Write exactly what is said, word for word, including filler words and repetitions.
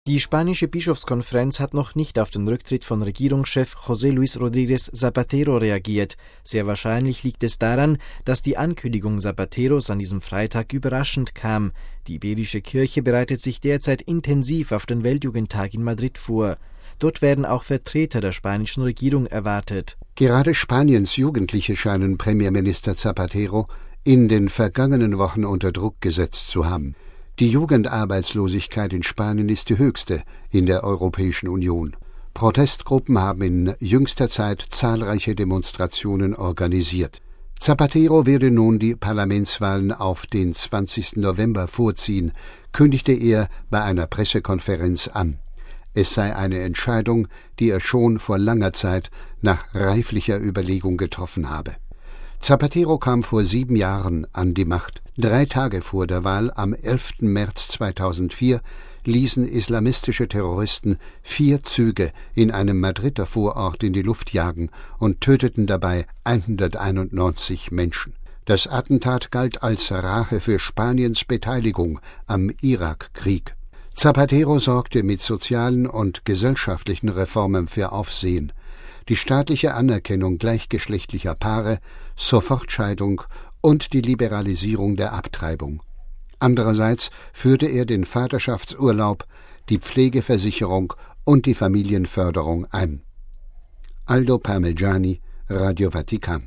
Die spanische Bischofskonferenz hat noch nicht auf den Rücktritt von Regierungschef José Luis Rodríguez Zapatero reagiert. Sehr wahrscheinlich liegt es daran, dass die Ankündigung Zapateros an diesem Freitag überraschend kam. Die iberische Kirche bereitet sich derzeit intensiv auf den Weltjugendtag in Madrid vor. Dort werden auch Vertreter der spanischen Regierung erwartet. Gerade Spaniens Jugendliche scheinen Premierminister Zapatero in den vergangenen Wochen unter Druck gesetzt zu haben. Die Jugendarbeitslosigkeit in Spanien ist die höchste in der Europäischen Union. Protestgruppen haben in jüngster Zeit zahlreiche Demonstrationen organisiert. Zapatero werde nun die Parlamentswahlen auf den zwanzigsten November vorziehen, kündigte er bei einer Pressekonferenz an. Es sei eine Entscheidung, die er schon vor langer Zeit nach reiflicher Überlegung getroffen habe. Zapatero kam vor sieben Jahren an die Macht. Drei Tage vor der Wahl am elften März zweitausendvier ließen islamistische Terroristen vier Züge in einem Madrider Vorort in die Luft jagen und töteten dabei hunderteinundneunzig Menschen. Das Attentat galt als Rache für Spaniens Beteiligung am Irakkrieg. Zapatero sorgte mit sozialen und gesellschaftlichen Reformen für Aufsehen. Die staatliche Anerkennung gleichgeschlechtlicher Paare, Sofortscheidung und die Liberalisierung der Abtreibung. Andererseits führte er den Vaterschaftsurlaub, die Pflegeversicherung und die Familienförderung ein. Aldo Parmigiani, Radio Vatikan.